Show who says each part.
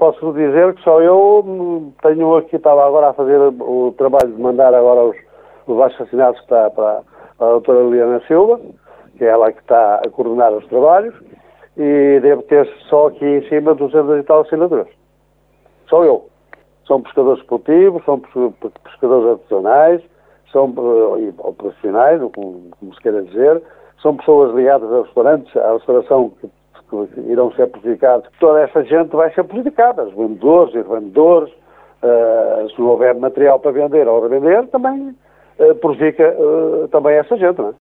Speaker 1: posso dizer que só eu tenho aqui, estava agora a fazer o trabalho de mandar agora os abaixo-assinados para a doutora Liliana Silva, que é ela que está a coordenar os trabalhos, e devo ter só aqui em cima 200 e tal assinaturas. Só eu. São pescadores esportivos, são pescadores artesanais, são profissionais, como se queira dizer, são pessoas ligadas a restaurantes, à restauração que irão ser prejudicados. Toda essa gente vai ser prejudicada, os vendedores e revendedores, se não houver material para vender ou revender, também prejudica também essa gente, não é?